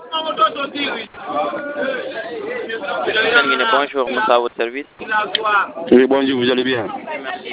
Bonjour, Moussa, à votre service. Oui, bonjour, vous allez bien? Merci.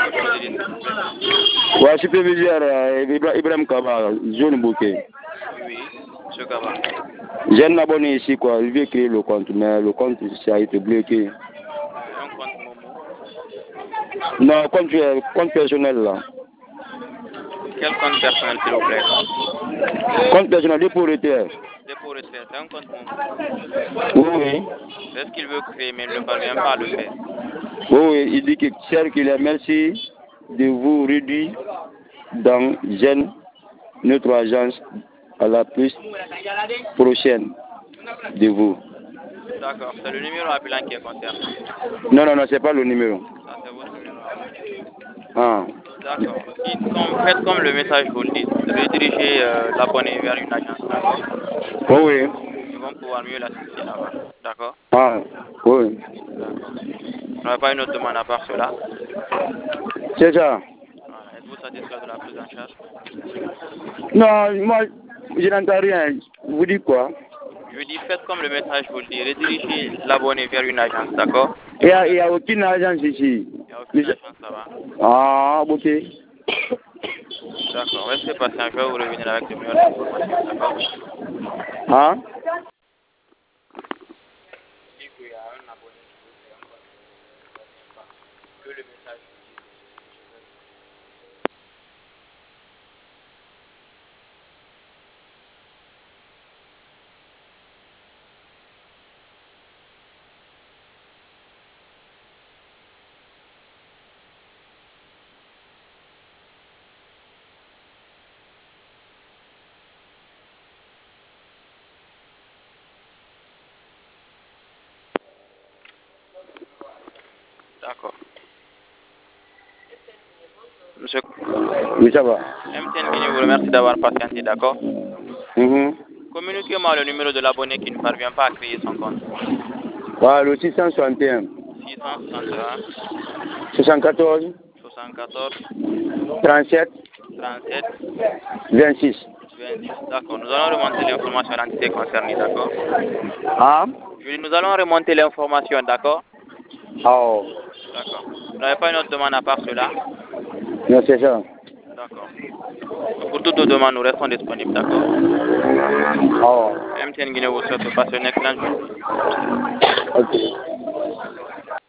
Ouais, superviseur Ibrahim Kaba, Jeune Bouquet. Oui, monsieur Kaba. J'ai un abonné ici, quoi. Je vais créer le compte, mais le compte ça a été bloqué. Un compte Momo. Non, compte personnel là. Quel compte personnel, s'il vous plaît? Compte personnel, dépôt retrait. Dépôt retrait, c'est un compte Momo. Oui. C'est ce qu'il veut créer, mais il ne parvient pas à le faire. Oui, il dit qu'il est merci de vous réduire dans notre agence à la plus prochaine de vous. D'accord, c'est le numéro appelant qui est concerné. Non, c'est pas le numéro. Ça, c'est votre numéro à vous. Ah. D'accord. Faites comme le message vous le dit. Redirigez l'abonné vers une agence, d'accord? Oui. Ils vont pouvoir mieux l'assister là-bas. D'accord? Ah, oui. D'accord. On n'a pas une autre demande à part cela. C'est ça. Voilà. Êtes-vous satisfait de la prise en charge? Non, moi, je n'entends rien. Vous dites quoi? Je dis, faites comme le message vous le dit. Redirigez l'abonné vers une agence, d'accord? Il n'y a aucune agence ici. Il n'y a aucune agence là-bas. Ah, ok. D'accord. Restez patient. Je vais vous revenir avec de meilleures informations, d'accord? Ah? Il y a un abonné qui veut faire un compte, ne revient pas. Que le message vous dit. D'accord. Monsieur Oui, ça va. MTN Guinée vous remercie d'avoir patienté, d'accord? Mhm. Communiquez-moi le numéro de l'abonné qui ne parvient pas à créer son compte. Voilà, le 661. 661 74. 74 37. 37 26. 26. D'accord. Nous allons remonter l'information à l'entité concernée, d'accord? Ah? Je dis, nous allons remonter l'information, d'accord? Oh. D'accord. Vous n'avez pas une autre demande à part cela? Non, c'est ça. D'accord. Pour toutes nos demandes, nous restons disponibles, d'accord? Oh. MTN Guinée vous souhaite de passer une excellente journée. Ok.